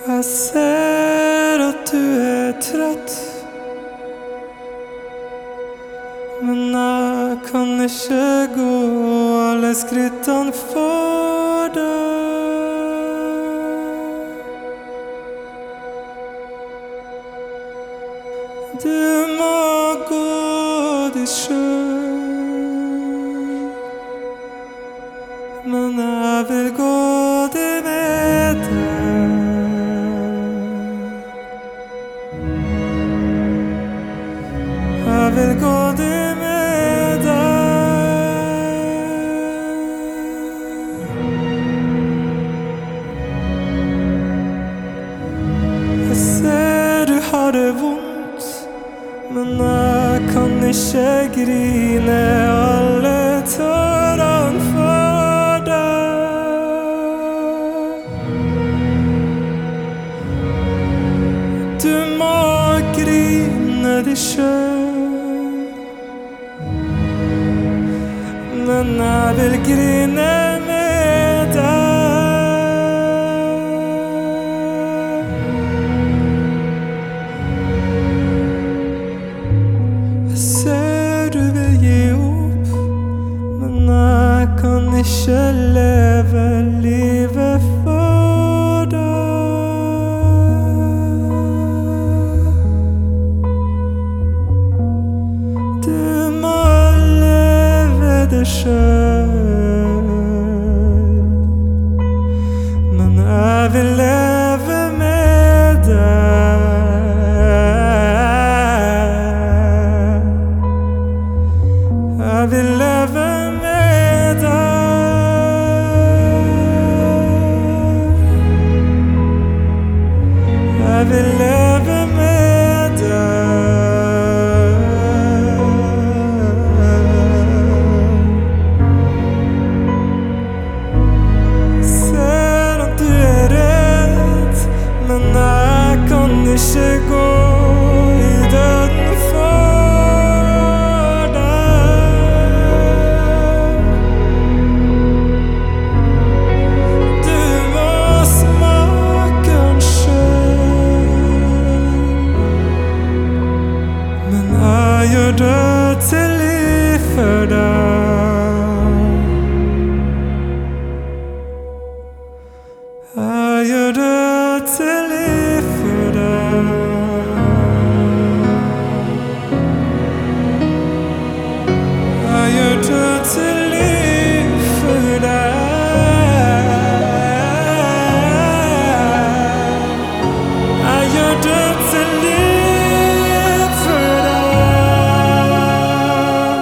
Jeg ser at du er trøtt, men jeg kan ikke gå alle skrittene for deg. Du må gå dit sjøl, men jeg vil gå det med deg. Jeg vil gå det med deg. Jeg ser du har det vondt, men jeg kan ikke grine alle tårene for deg. Du må grine deg sjøl, men jeg vil grine med deg. Jeg ser du vil gi opp, men jeg kan ikke leve livet for deg. Du må leve det sjøl, men jeg vil leve med deg. Jeg vil leve med deg. Jeg vil leve med deg. Ser at du er redd, men jeg kan ikke gå i døden for deg. Du må smake den sjøl, men jeg gjør død til liv for deg. Jeg gjør død til liv for deg. Jeg gjør død til liv for deg. Jeg gjør død til liv for deg.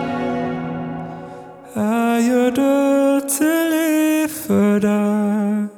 Jeg gjør død til liv for deg.